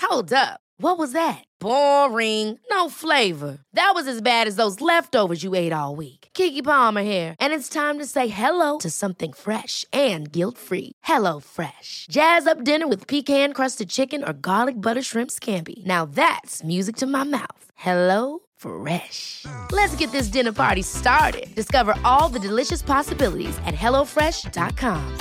Hold up. What was that? Boring. No flavor. That was as bad as those leftovers you ate all week. Keke Palmer here, and it's time to say hello to something fresh and guilt-free. Hello Fresh. Jazz up dinner with pecan-crusted chicken or garlic butter shrimp scampi. Now that's music to my mouth. Hello Fresh. Let's get this dinner party started. Discover all the delicious possibilities at hellofresh.com.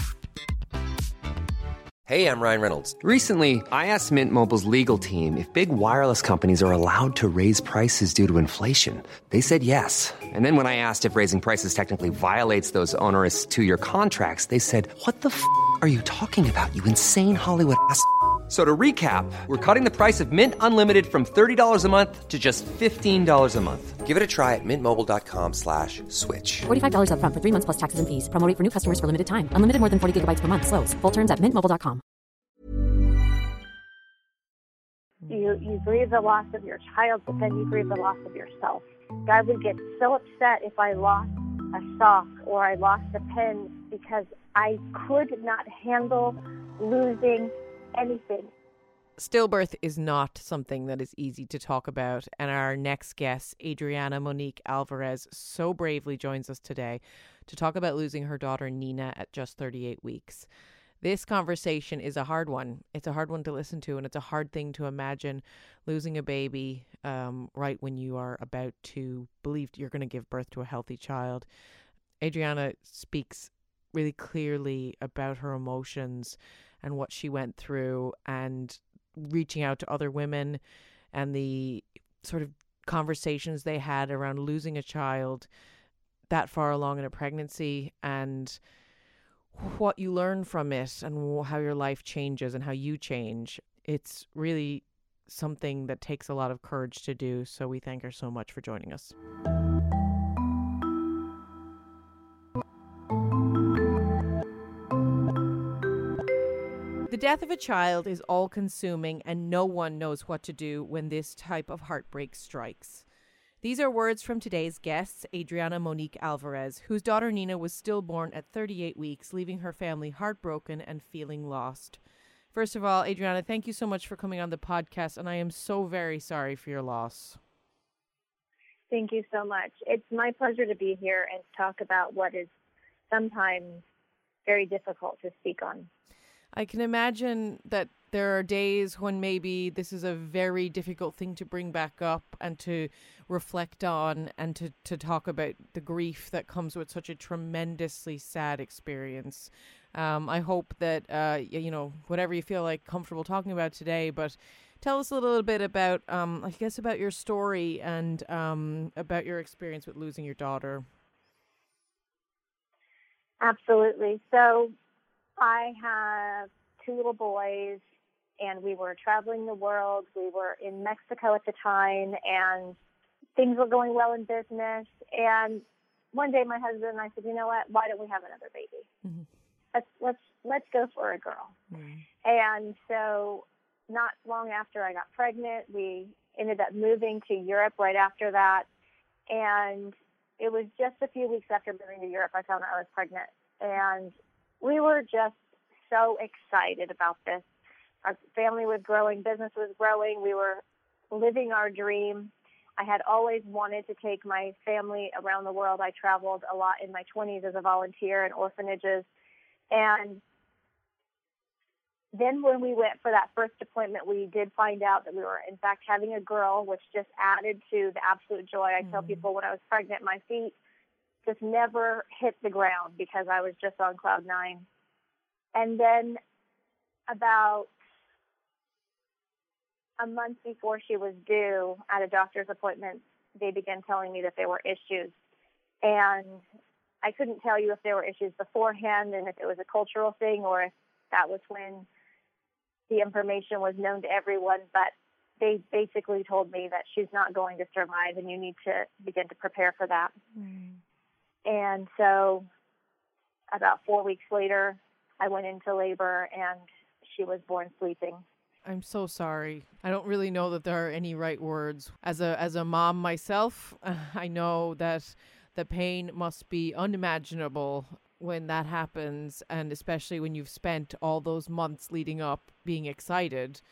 Hey, I'm Ryan Reynolds. Recently, I asked Mint Mobile's legal team if big wireless companies are allowed to raise prices due to inflation. They said yes. And then when I asked if raising prices technically violates those onerous two-year contracts, they said, "What the f*** are you talking about, you insane Hollywood ass?" So to recap, we're cutting the price of Mint Unlimited from $30 a month to just $15 a month. Give it a try at mintmobile.com/switch. $45 up front for 3 months plus taxes and fees. Promo rate for new customers for limited time. Unlimited more than 40 gigabytes per month. Slows full terms at mintmobile.com. You grieve the loss of your child, but then you grieve the loss of yourself. I would get so upset if I lost a sock or I lost a pen because I could not handle losing anything. Stillbirth is not something that is easy to talk about, and our next guest, Adriana Monique Alvarez, so bravely joins us today to talk about losing her daughter Nina at just 38 weeks. This conversation is a hard one. It's a hard one to listen to, and it's a hard thing to imagine losing a baby right when you are about to believe you're going to give birth to a healthy child. Adriana speaks really clearly about her emotions and what she went through, and reaching out to other women and the sort of conversations they had around losing a child that far along in a pregnancy, and what you learn from it and how your life changes and how you change. It's really something that takes a lot of courage to do. So we thank her so much for joining us. The death of a child is all-consuming, and no one knows what to do when this type of heartbreak strikes. These are words from today's guests, Adriana Monique Alvarez, whose daughter Nina was stillborn at 38 weeks, leaving her family heartbroken and feeling lost. First of all, Adriana, thank you so much for coming on the podcast, and I am so very sorry for your loss. Thank you so much. It's my pleasure to be here and talk about what is sometimes very difficult to speak on. I can imagine that there are days when maybe this is a very difficult thing to bring back up and to reflect on, and to talk about the grief that comes with such a tremendously sad experience. I hope that, whatever you feel like comfortable talking about today, but tell us a little bit about, about your story and about your experience with losing your daughter. Absolutely. So I have two little boys, and we were traveling the world. We were in Mexico at the time, and things were going well in business. And one day my husband and I said, you know what, why don't we have another baby? Mm-hmm. Let's go for a girl. Mm-hmm. And so not long after I got pregnant, we ended up moving to Europe right after that. And it was just a few weeks after moving to Europe, I found out I was pregnant. And we were just so excited about this. Our family was growing, business was growing. We were living our dream. I had always wanted to take my family around the world. I traveled a lot in my 20s as a volunteer in orphanages. And then when we went for that first appointment, we did find out that we were, in fact, having a girl, which just added to the absolute joy. I tell people when I was pregnant, my feet just never hit the ground because I was just on cloud nine. And then about a month before she was due at a doctor's appointment, they began telling me that there were issues. And I couldn't tell you if there were issues beforehand and if it was a cultural thing or if that was when the information was known to everyone. But they basically told me that she's not going to survive and you need to begin to prepare for that. Mm. And so about 4 weeks later, I went into labor and she was born sleeping. I'm so sorry. I don't really know that there are any right words. As a mom myself, I know that the pain must be unimaginable when that happens, and especially when you've spent all those months leading up being excited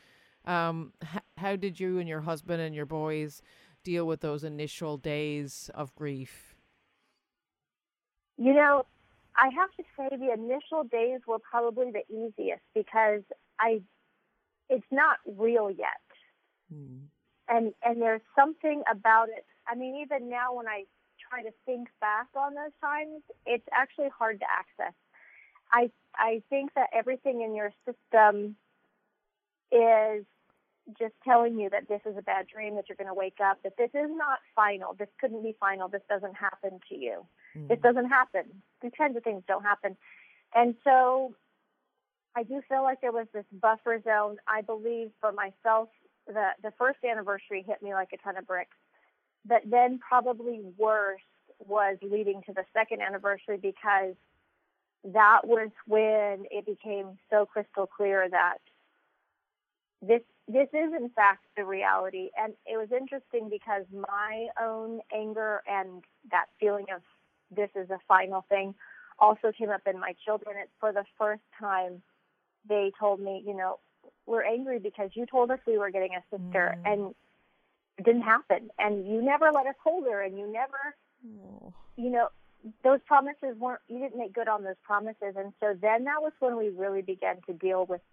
How did you and your husband and your boys deal with those initial days of grief? You know, I have to say the initial days were probably the easiest because it's not real yet. And there's something about it. I mean, even now when I try to think back on those times, it's actually hard to access. I think that everything in your system is just telling you that this is a bad dream, that you're going to wake up, that this is not final. This couldn't be final. This doesn't happen to you. This doesn't happen. These kinds of things don't happen. And so I do feel like there was this buffer zone. I believe for myself, the first anniversary hit me like a ton of bricks. But then probably worse was leading to the second anniversary, because that was when it became so crystal clear that this is in fact the reality. And it was interesting because my own anger and that feeling of this is a final thing also came up in my children. It's for the first time they told me, you know, we're angry because you told us we were getting a sister and it didn't happen. And you never let us hold her, and you never, you know, those promises you didn't make good on those promises. And so then that was when we really began to deal with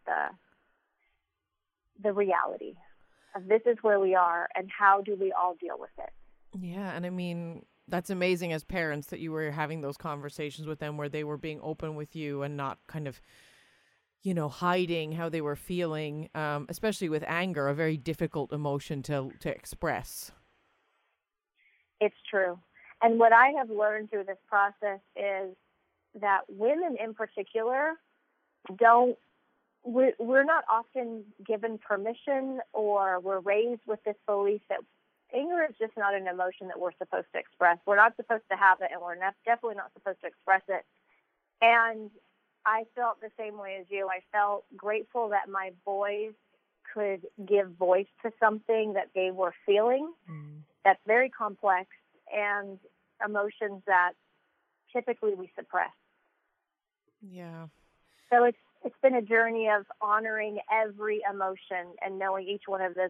the reality of this is where we are and how do we all deal with it. Yeah. And I mean, that's amazing as parents that you were having those conversations with them where they were being open with you and not kind of, you know, hiding how they were feeling, especially with anger, a very difficult emotion to express. It's true. And what I have learned through this process is that women in particular we're not often given permission, or we're raised with this belief that anger is just not an emotion that we're supposed to express. We're not supposed to have it, and we're definitely not supposed to express it. And I felt the same way as you. I felt grateful that my boys could give voice to something that they were feeling that's very complex and emotions that typically we suppress. Yeah. So it's been a journey of honoring every emotion and knowing each one of them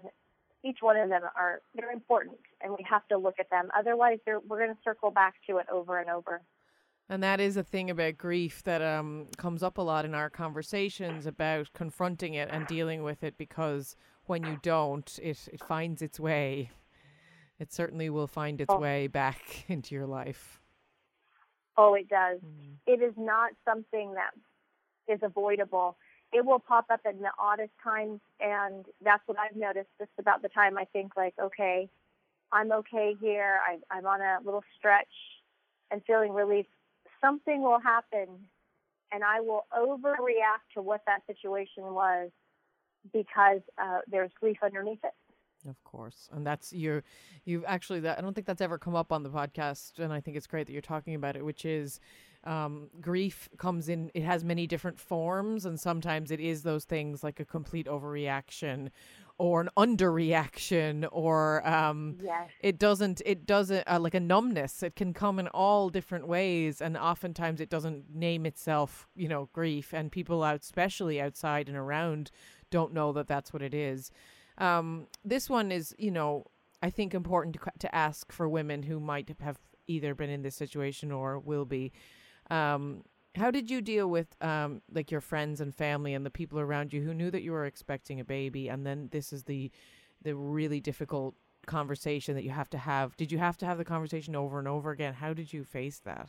they're important, and we have to look at them. Otherwise, we're going to circle back to it over and over. And that is a thing about grief that comes up a lot in our conversations about confronting it and dealing with it, because when you don't, it finds its way. It certainly will find its way back into your life. Oh, it does. It is not something that is avoidable. It will pop up in the oddest times, and that's what I've noticed just about the time I think like, okay, I'm okay here. I'm on a little stretch and feeling relief. Something will happen, and I will overreact to what that situation was because there's grief underneath it. Of course. And that's you've actually, I don't think that's ever come up on the podcast, and I think it's great that you're talking about it, which is grief comes in, it has many different forms, and sometimes it is those things like a complete overreaction or an underreaction, or it doesn't like a numbness. It can come in all different ways, and oftentimes it doesn't name itself, you know, grief, and people especially outside and around don't know that that's what it is. This one is, you know, I think important to ask for women who might have either been in this situation or will be. How did you deal with like your friends and family and the people around you who knew that you were expecting a baby, and then this is the really difficult conversation that you have to have? Did you have to have the conversation over and over again? How did you face that?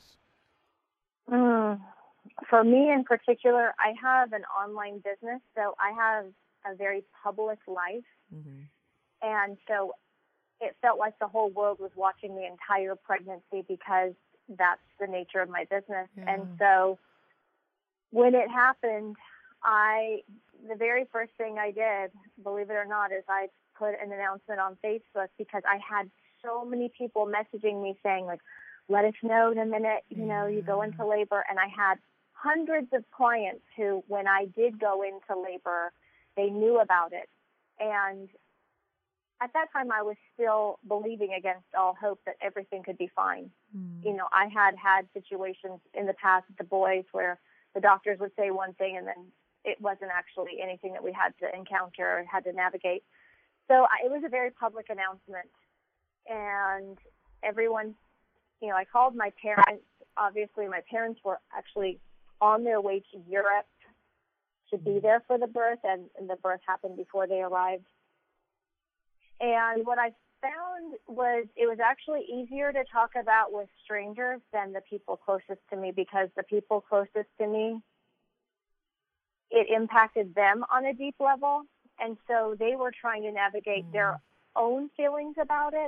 For me in particular, I have an online business, so I have a very public life. And so it felt like the whole world was watching the entire pregnancy because that's the nature of my business. And so when it happened, the very first thing I did, believe it or not, is I put an announcement on Facebook, because I had so many people messaging me saying, like, let us know in a minute, you know, you go into labor. And I had hundreds of clients who, when I did go into labor, they knew about it. And at that time, I was still believing against all hope that everything could be fine. You know, I had situations in the past with the boys where the doctors would say one thing and then it wasn't actually anything that we had to encounter or had to navigate. So it was a very public announcement, and everyone, I called my parents. Obviously, my parents were actually on their way to Europe to be there for the birth, and the birth happened before they arrived. And what I found was it was actually easier to talk about with strangers than the people closest to me, because the people closest to me, it impacted them on a deep level. And so they were trying to navigate their own feelings about it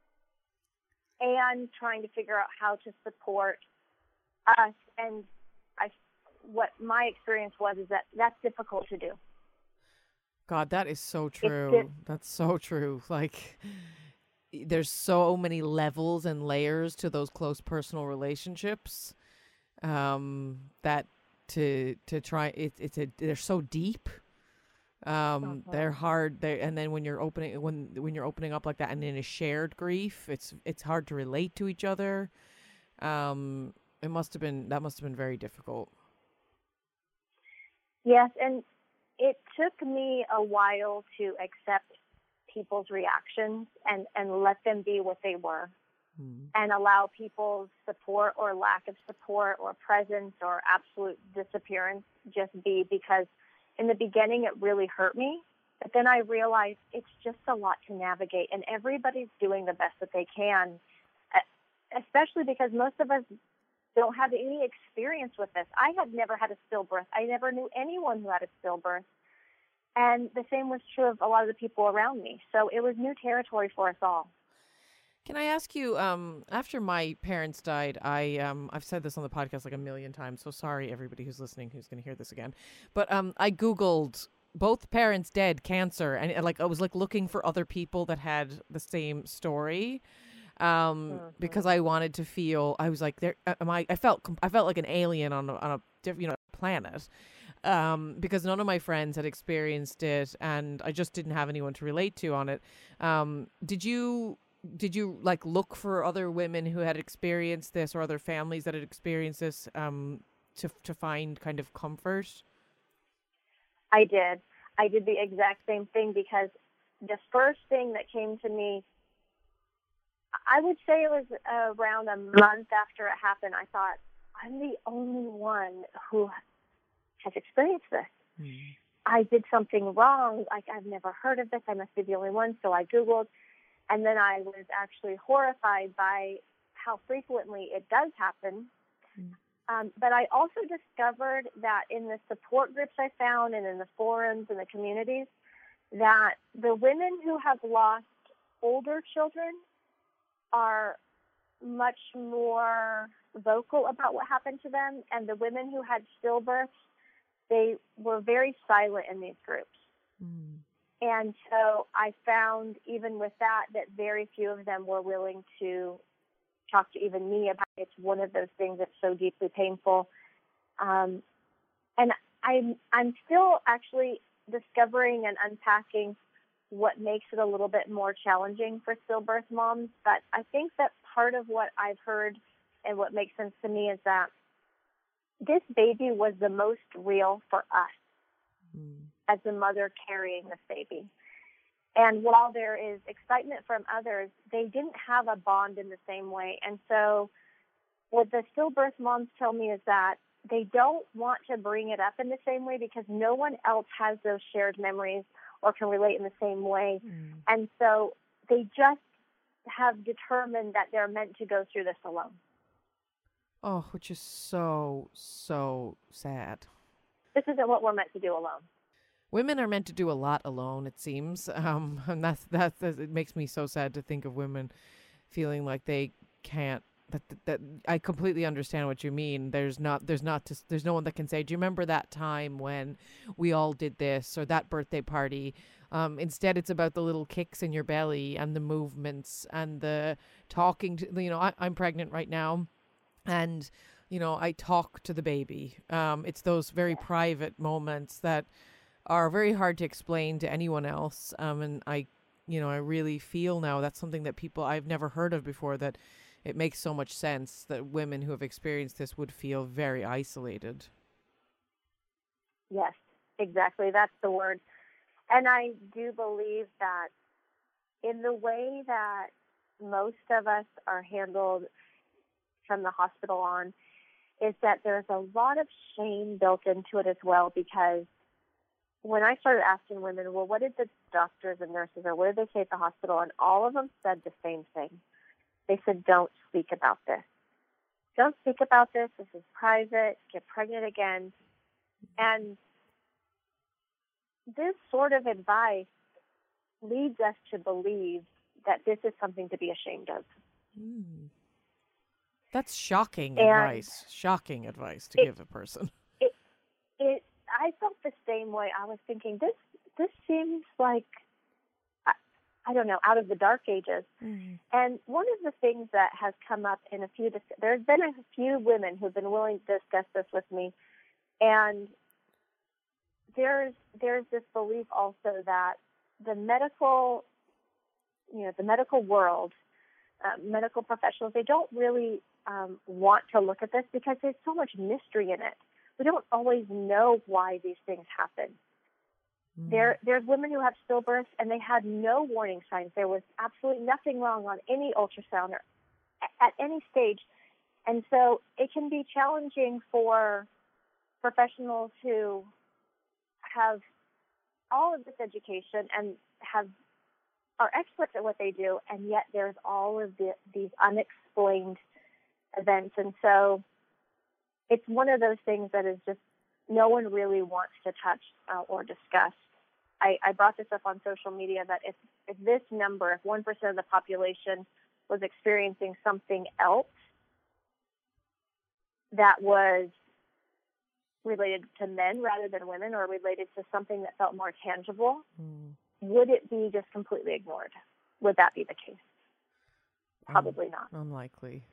and trying to figure out how to support us. And what my experience was is that that's difficult to do. God, that is so true. That's so true. Like, there's so many levels and layers to those close personal relationships that to try they're so deep. They're hard. And then when you're opening up like that and in a shared grief, it's hard to relate to each other. That must have been very difficult. Yes, and it took me a while to accept people's reactions and let them be what they were, and allow people's support or lack of support or presence or absolute disappearance just be, because in the beginning it really hurt me. But then I realized it's just a lot to navigate, and everybody's doing the best that they can, especially because most of us don't have any experience with this. I had never had a stillbirth. I never knew anyone who had a stillbirth. And the same was true of a lot of the people around me. So it was new territory for us all. Can I ask you, after my parents died, I've said this on the podcast like a million times, so sorry everybody who's listening who's going to hear this again. But I Googled both parents dead, cancer, and I was like looking for other people that had the same story. Because I wanted to feel, I was like, I felt like an alien on a different planet, because none of my friends had experienced it, and I just didn't have anyone to relate to on it. Did you like look for other women who had experienced this, or other families that had experienced this, to find kind of comfort? I did the exact same thing, because the first thing that came to me, I would say it was around a month after it happened, I thought, I'm the only one who has experienced this. I did something wrong. Like, I've never heard of this. I must be the only one. So I Googled, and then I was actually horrified by how frequently it does happen. But I also discovered that in the support groups I found and in the forums and the communities, that the women who have lost older children are much more vocal about what happened to them, and the women who had stillbirths, they were very silent in these groups. And so I found, even with that very few of them were willing to talk to even me about it. It's one of those things that's so deeply painful. And I'm still actually discovering and unpacking what makes it a little bit more challenging for stillbirth moms. But I think that part of what I've heard and what makes sense to me is that this baby was the most real for us as a mother carrying this baby. And while there is excitement from others, they didn't have a bond in the same way. And so what the stillbirth moms tell me is that they don't want to bring it up in the same way, because no one else has those shared memories or can relate in the same way. And so they just have determined that they're meant to go through this alone. Oh, which is so, so sad. This isn't what we're meant to do alone. Women are meant to do a lot alone, it seems. And that's it makes me so sad to think of women feeling like they can't. That I completely understand what you mean. There's no one that can say, do you remember that time when we all did this, or that birthday party? Instead, it's about the little kicks in your belly and the movements and the talking to, I'm pregnant right now, and, I talk to the baby. It's those very private moments that are very hard to explain to anyone else. And I really feel now that's something that I've never heard of before, that it makes so much sense that women who have experienced this would feel very isolated. Yes, Exactly. That's the word. And I do believe that in the way that most of us are handled from the hospital on, is that there's a lot of shame built into it as well, because when I started asking women, well, what did the doctors and nurses, or what did they say at the hospital? And all of them said the same thing. They said, don't speak about this. Don't speak about this. This is private. Get pregnant again. And this sort of advice leads us to believe that this is something to be ashamed of. That's shocking advice. Shocking advice to give a person. I felt the same way. I was thinking, this seems like, I don't know, out of the dark ages. Mm-hmm. And one of the things that has come up in there's been a few women who've been willing to discuss this with me. And there's this belief also that the medical world, medical professionals, they don't really want to look at this because there's so much mystery in it. We don't always know why these things happen. There's women who have stillbirths and they had no warning signs. There was absolutely nothing wrong on any ultrasound or at any stage. And so it can be challenging for professionals who have all of this education and are experts at what they do, and yet there's all of these unexplained events. And so it's one of those things that is just no one really wants to touch or discuss. I brought this up on social media that if this number, if 1% of the population was experiencing something else that was related to men rather than women, or related to something that felt more tangible, would it be just completely ignored? Would that be the case? Probably not. Unlikely.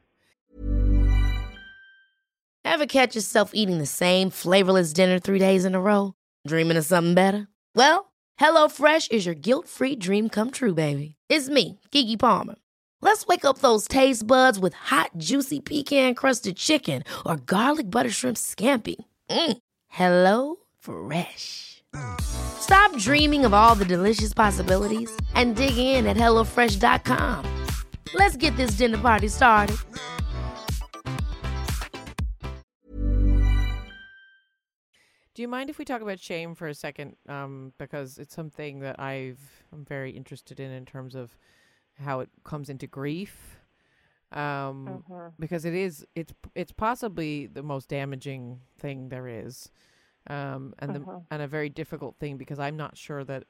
Ever catch yourself eating the same flavorless dinner 3 days in a row? Dreaming of something better? Well, HelloFresh is your guilt-free dream come true, baby. It's me, Keke Palmer. Let's wake up those taste buds with hot, juicy pecan-crusted chicken or garlic butter shrimp scampi. Hello Fresh. Stop dreaming of all the delicious possibilities and dig in at HelloFresh.com. Let's get this dinner party started. Do you mind if we talk about shame for a second? Because it's something that I'm very interested in terms of how it comes into grief. Because it's possibly the most damaging thing there is, and a very difficult thing, because I'm not sure that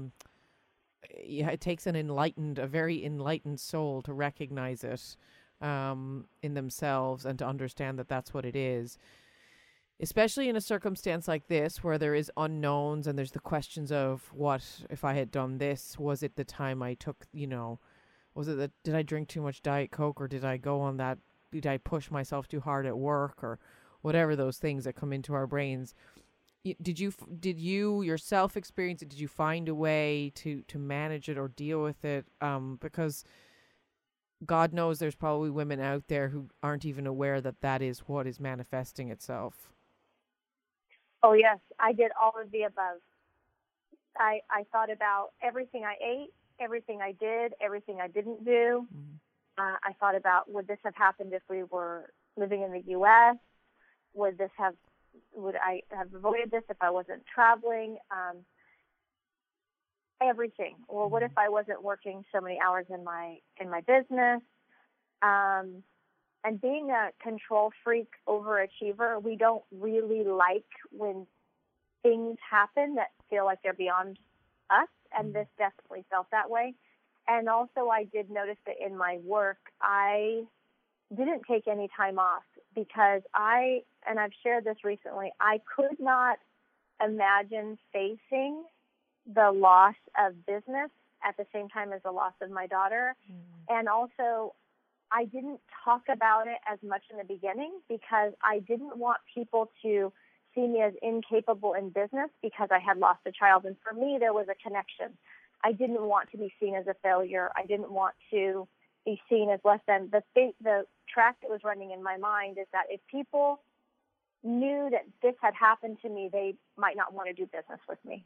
it takes a very enlightened soul to recognize it in themselves and to understand that that's what it is. Especially in a circumstance like this, where there is unknowns and there's the questions of, what if I had done this? Was it the time I took, was it that, did I drink too much Diet Coke, or did I go on that, did I push myself too hard at work, or whatever those things that come into our brains? Did you yourself experience it? Did you find a way to manage it or deal with it? Because God knows there's probably women out there who aren't even aware that is what is manifesting itself. Oh, yes, I did all of the above. I thought about everything I ate, everything I did, everything I didn't do. I thought about, would this have happened if we were living in the U.S.? Would I have avoided this if I wasn't traveling? Everything. Well, what if I wasn't working so many hours in my business? And being a control freak overachiever, we don't really like when things happen that feel like they're beyond us, and this definitely felt that way. And also, I did notice that in my work, I didn't take any time off because and I've shared this recently, I could not imagine facing the loss of business at the same time as the loss of my daughter. And also, I didn't talk about it as much in the beginning because I didn't want people to see me as incapable in business because I had lost a child. And for me, there was a connection. I didn't want to be seen as a failure. I didn't want to be seen as less than. The track that was running in my mind is that if people knew that this had happened to me, they might not want to do business with me.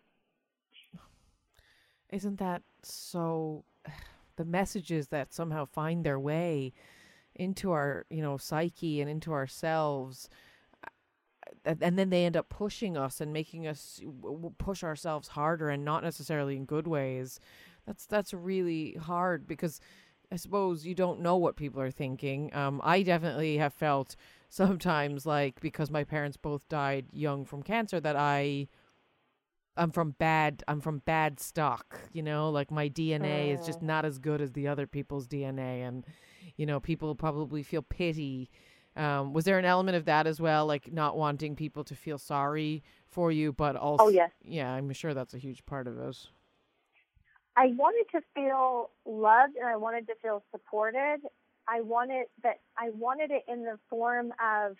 Isn't that so? The messages that somehow find their way into our, psyche and into ourselves, and then they end up pushing us and making us push ourselves harder, and not necessarily in good ways. That's really hard, because I suppose you don't know what people are thinking. I definitely have felt sometimes, like, because my parents both died young from cancer, that I'm from bad stock, like my DNA is just not as good as the other people's DNA, and people probably feel pity. Was there an element of that as well, like not wanting people to feel sorry for you, but also, oh yes, yeah, I'm sure that's a huge part of it. I wanted to feel loved, and I wanted to feel supported. I wanted it in the form of,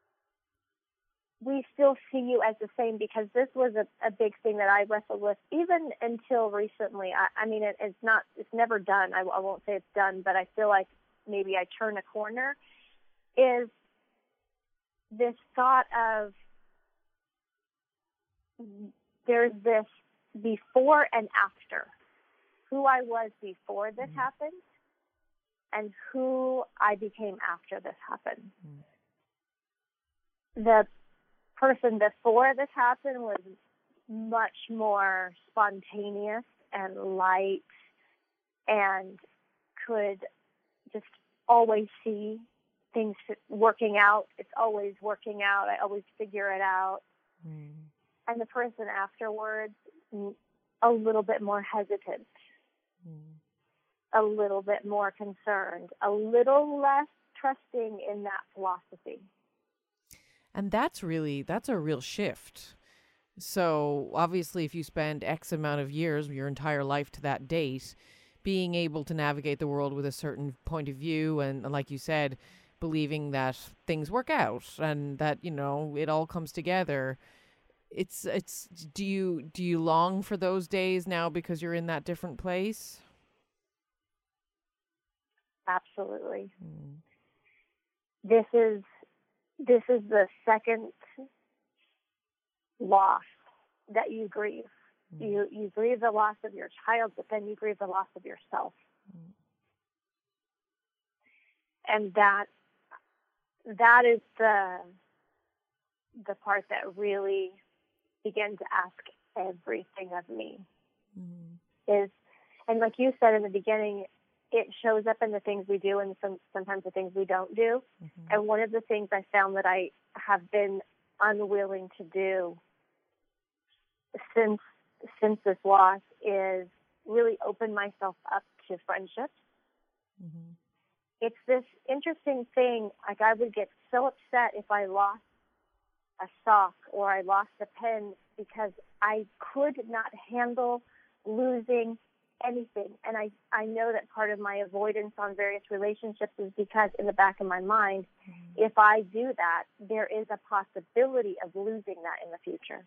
we still see you as the same, because this was a big thing that I wrestled with even until recently. I mean, it's never done. I won't say it's done, but I feel like maybe I turn a corner, is this thought of, there's this before and after. Who I was before this happened and who I became after this happened. The person before this happened was much more spontaneous and light, and could just always see things working out. It's always working out. I always figure it out. And the person afterwards, a little bit more hesitant, a little bit more concerned, a little less trusting in that philosophy. And that's a real shift. So obviously, if you spend X amount of years, your entire life to that date, being able to navigate the world with a certain point of view, and like you said, believing that things work out and that, it all comes together. It's do you long for those days now because you're in that different place? Absolutely. This is the second loss that you grieve. You grieve the loss of your child, but then you grieve the loss of yourself. And that is the part that really began to ask everything of me. And like you said in the beginning, it shows up in the things we do and sometimes the things we don't do. And one of the things I found that I have been unwilling to do since this loss is really open myself up to friendships. It's this interesting thing. Like, I would get so upset if I lost a sock or I lost a pen, because I could not handle losing anything. And I know that part of my avoidance on various relationships is because in the back of my mind, if I do that, there is a possibility of losing that in the future.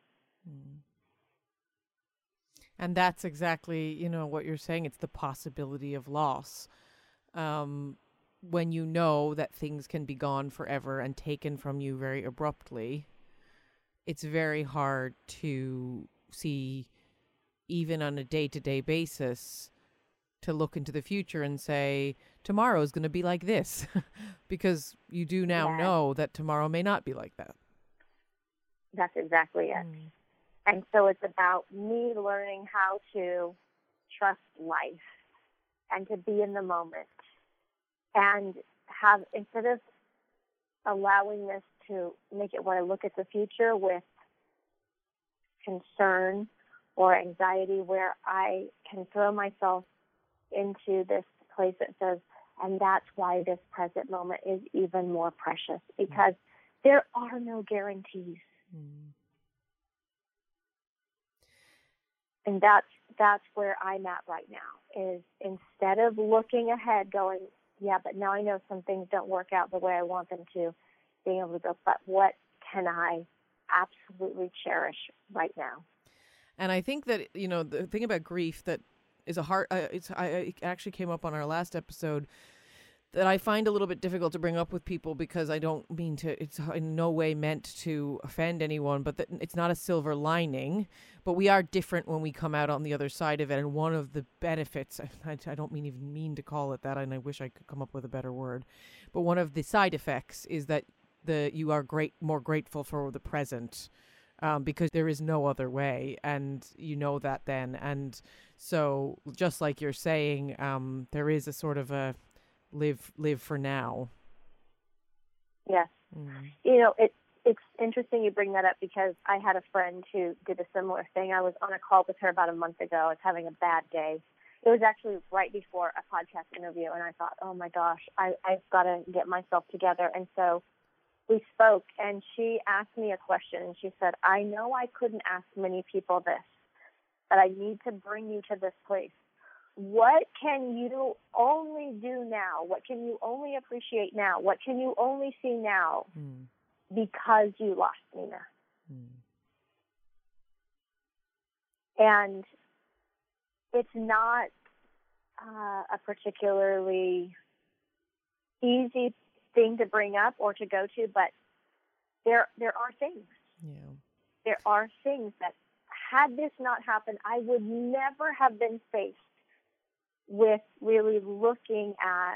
And that's exactly, what you're saying. It's the possibility of loss. When you know that things can be gone forever and taken from you very abruptly, it's very hard to see, even on a day-to-day basis, to look into the future and say, tomorrow is going to be like this, because you do now know that tomorrow may not be like that. That's exactly it. And so it's about me learning how to trust life and to be in the moment, and have, instead of allowing this to make it where I look at the future with concern or anxiety, where I can throw myself into this place that says, and that's why this present moment is even more precious, because there are no guarantees. And that's where I'm at right now, is instead of looking ahead going, yeah, but now I know some things don't work out the way I want them to, being able to go, but what can I absolutely cherish right now? And I think that, the thing about grief that is a hard, it actually came up on our last episode, that I find a little bit difficult to bring up with people, because I don't mean to, it's in no way meant to offend anyone, but that it's not a silver lining, but we are different when we come out on the other side of it. And one of the benefits, I don't even mean to call it that, and I wish I could come up with a better word, but one of the side effects is that you are more grateful for the present, because there is no other way, and you know that then. And so just like you're saying, there is a sort of a live for now. Yes. You know, it's interesting you bring that up, because I had a friend who did a similar thing. I was on a call with her about a month ago. I was having a bad day. It was actually right before a podcast interview, and I thought, oh my gosh, I've got to get myself together. And so we spoke, and she asked me a question, and she said, I know I couldn't ask many people this, but I need to bring you to this place. What can you only do now? What can you only appreciate now? What can you only see now because you lost Nina? And it's not a particularly easy thing to bring up or to go to, but there are things. Yeah. There are things that, had this not happened, I would never have been faced with really looking at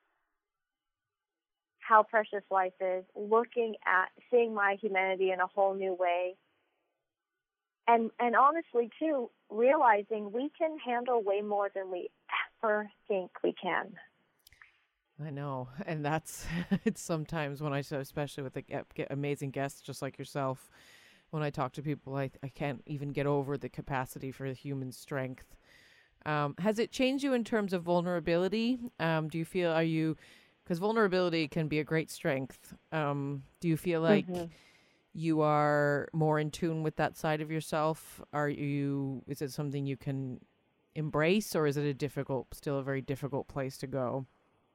how precious life is, looking at seeing my humanity in a whole new way. And honestly, too, realizing we can handle way more than we ever think we can. I know. And that's, it's sometimes when I say, especially with amazing guests just like yourself, when I talk to people, I can't even get over the capacity for the human strength. Has it changed you in terms of vulnerability? Do you feel, because vulnerability can be a great strength. Do you feel like you are more in tune with that side of yourself? Is it something you can embrace, or is it still a very difficult place to go?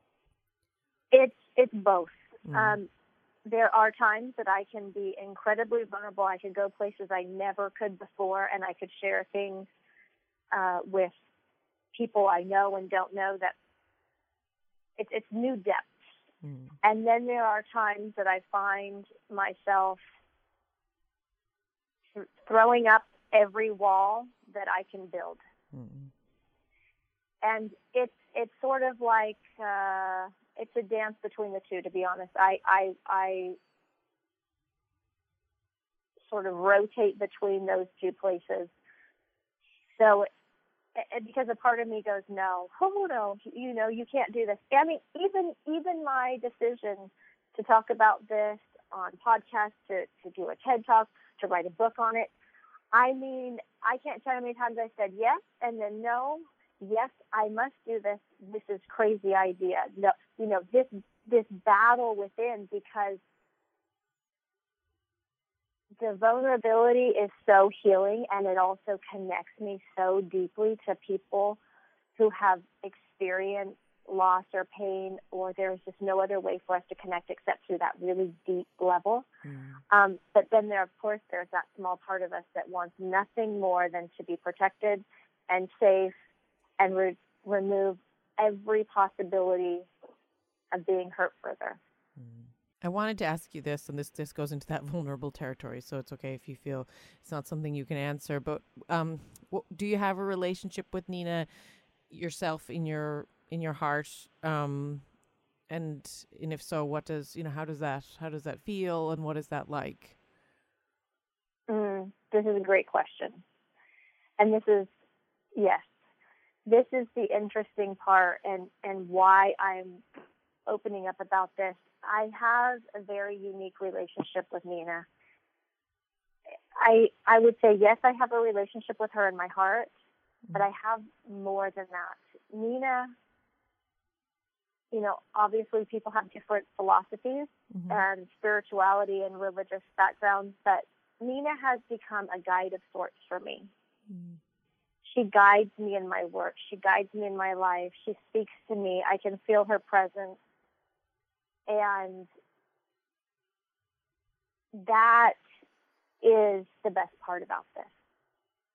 It's both. There are times that I can be incredibly vulnerable. I can go places I never could before, and I could share things with people I know and don't know, that it's new depths. And then there are times that I find myself throwing up every wall that I can build. And it's sort of like it's a dance between the two, to be honest. I sort of rotate between those two places. So because a part of me goes, no, you can't do this. I mean, even my decision to talk about this on podcasts, to do a TED Talk, to write a book on it. I mean, I can't tell you how many times I said yes and then no. Yes, I must do this. This is crazy idea. No, this battle within, because the vulnerability is so healing, and it also connects me so deeply to people who have experienced loss or pain, or there's just no other way for us to connect except through that really deep level. But then there's that small part of us that wants nothing more than to be protected and safe and remove every possibility of being hurt further. I wanted to ask you this, and this goes into that vulnerable territory, so it's okay if you feel it's not something you can answer, but do you have a relationship with Nina yourself in your heart? And if so, how does that feel, and what is that like? This is a great question. And this is the interesting part, and why I'm opening up about this. I have a very unique relationship with Nina. I would say, yes, I have a relationship with her in my heart, but I have more than that. Nina, obviously people have different philosophies and spirituality and religious backgrounds, but Nina has become a guide of sorts for me. She guides me in my work. She guides me in my life. She speaks to me. I can feel her presence. And that is the best part about this.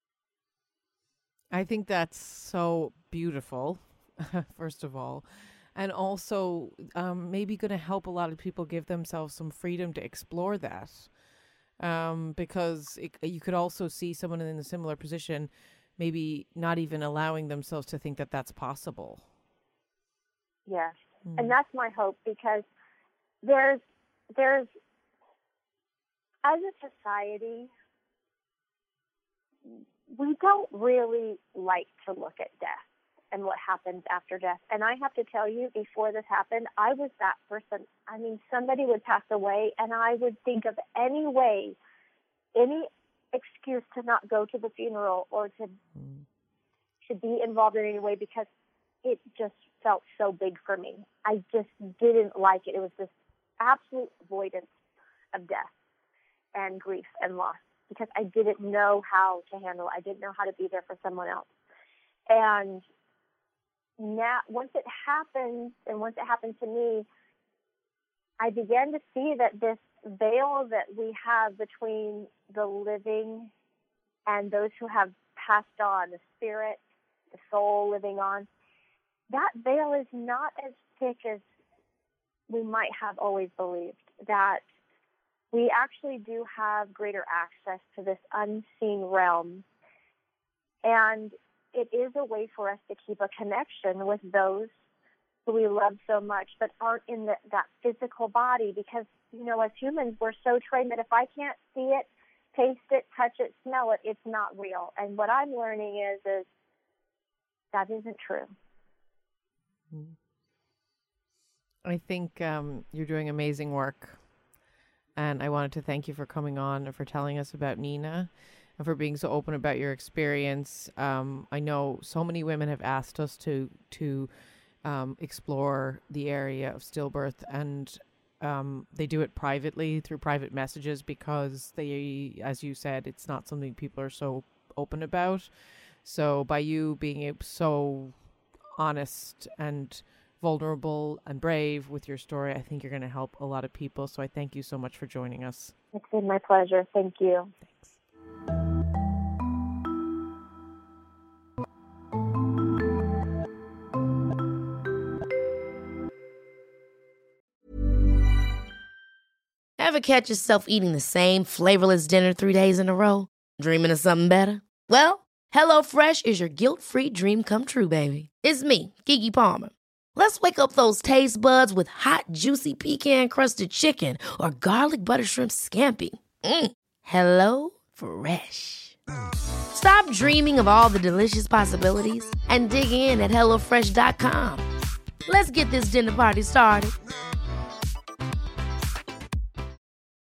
I think that's so beautiful, first of all. and also maybe going to help a lot of people give themselves some freedom to explore that. Because you could also see someone in a similar position maybe not even allowing themselves to think that that's possible. Yes. And that's my hope, because there's as a society, we don't really like to look at death and what happens after death. And I have to tell you, before this happened, I was that person. I mean, somebody would pass away, and I would think of any way, any excuse to not go to the funeral or to be involved in any way, because it just felt so big for me. I just didn't like it. It was this absolute avoidance of death and grief and loss, because I didn't know how to handle it. I didn't know how to be there for someone else. And now, once it happened to me, I began to see that this veil that we have between the living and those who have passed on, the spirit, the soul living on, that veil is not as thick as we might have always believed, that we actually do have greater access to this unseen realm. And it is a way for us to keep a connection with those who we love so much but aren't in that physical body, because, you know, as humans, we're so trained that if I can't see it, taste it, touch it, smell it, it's not real. And what I'm learning is that isn't true. I think you're doing amazing work. And I wanted to thank you for coming on and for telling us about Nina and for being so open about your experience. I know so many women have asked us to explore the area of stillbirth, and they do it privately through private messages, because they, as you said, it's not something people are so open about. So by you being so honest and vulnerable and brave with your story, I think you're going to help a lot of people. So I thank you so much for joining us. It's been my pleasure. Thank you. Thanks. Ever catch yourself eating the same flavorless dinner 3 days in a row? Dreaming of something better? Well, HelloFresh is your guilt-free dream come true, baby. It's me, Keke Palmer. Let's wake up those taste buds with hot, juicy pecan-crusted chicken or garlic butter shrimp scampi. Hello Fresh. Stop dreaming of all the delicious possibilities and dig in at HelloFresh.com. Let's get this dinner party started.